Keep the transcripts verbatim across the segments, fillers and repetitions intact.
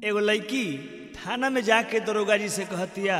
एगो लड़की थाना में जाके दरोगा जी से कहतिया,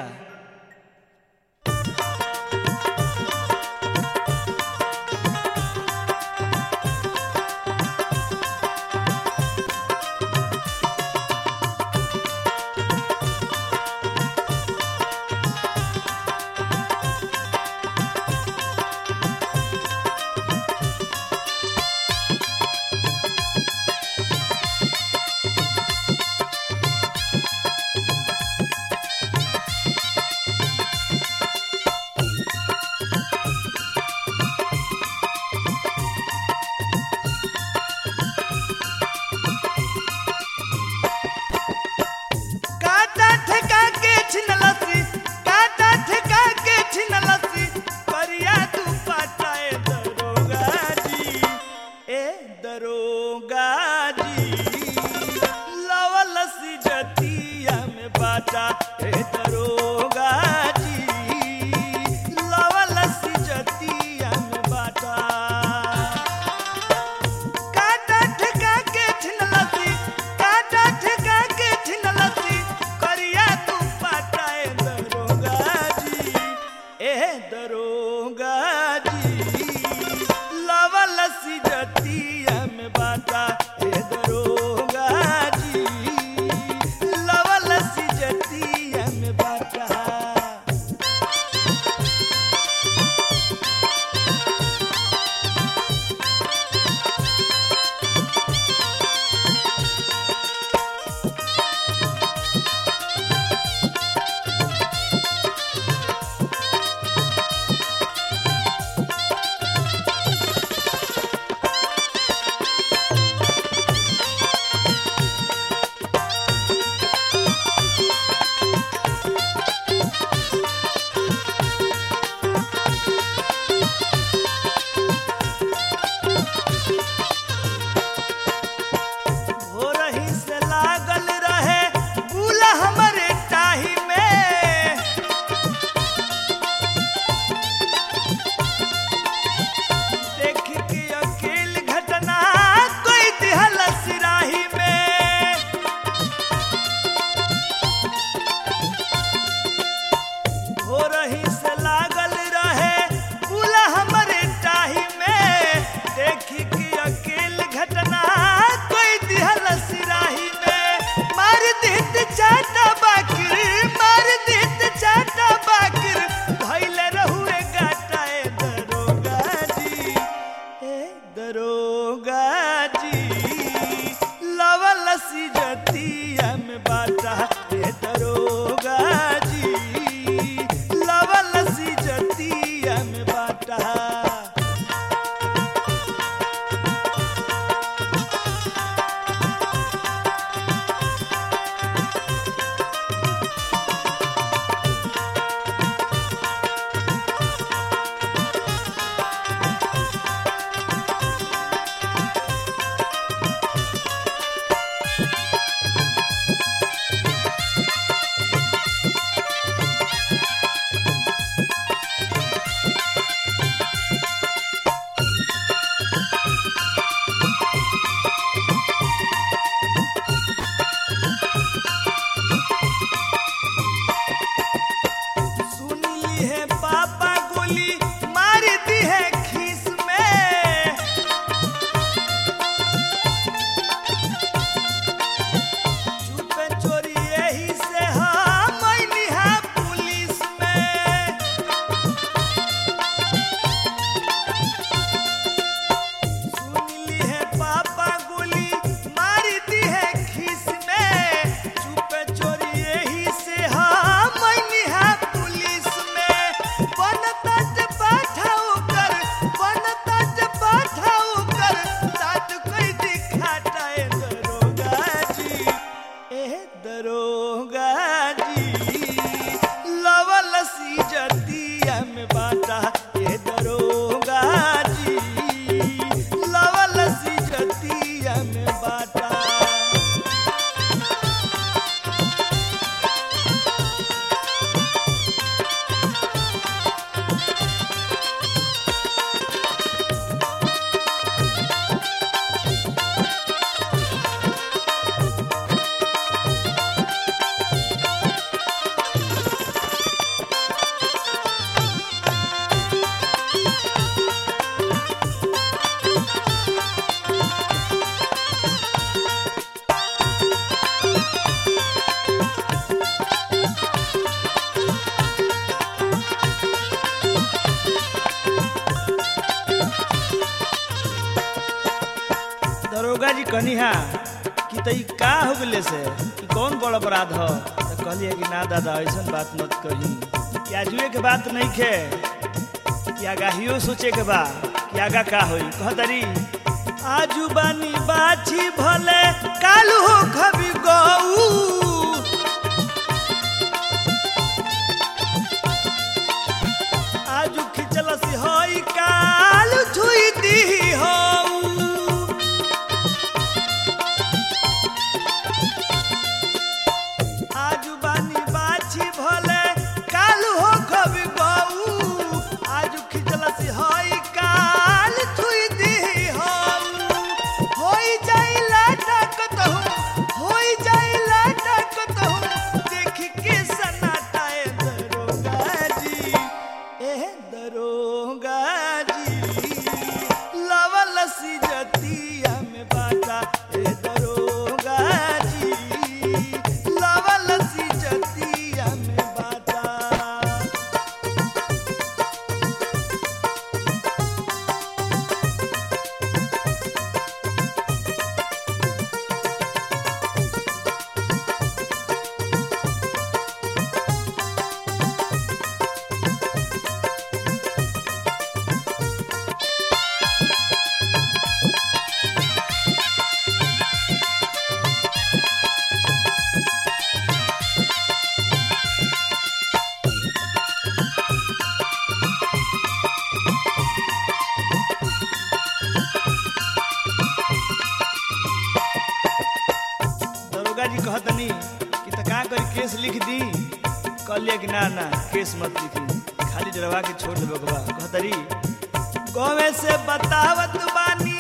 कहनी हा कि तई का हो गले से कि कौन बड़ अपराध हो तो कहली कि ना दादा ऐसा बात मत कही कि आजुए के बात नहीं खे कि आगाहियो सोचे के बा कि आगा का होई कहतरी आजू बानी बाछी भले कालू हो खबी गऊ आजू खिचलसी होई कालू छुई दी हो आजू बानी बाछी भले कालू हो खबी गऊ आजू खिचलसी होई काल छुई दी हो होई जाइला टकत हो होई जाइला टकत हो देख के सनाटाए दरोगा जी ए दरोगा जी लवल सी जतिया में बाटा ए दरोगा जी लवल सी जतिया में बाटा दरोगा जी कहतनी कि त का करी केस लिख दी कहलिए कि ना ना केस मत लिखी खाली डरवा के छोड़ देबो बा कहतरी गोवे से बतावत बानी